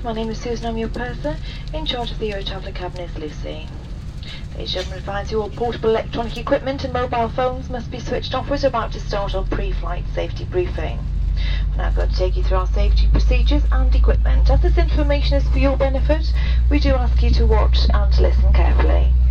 My name is Susan, I'm your purser. In charge of the Eurotraveller cabin is Lucy. Ladies and gentlemen, advise you all portable electronic equipment and mobile phones must be switched off. We're about to start our pre-flight safety briefing. We're now going to take you through our safety procedures and equipment. As this information is for your benefit, we do ask you to watch and listen carefully.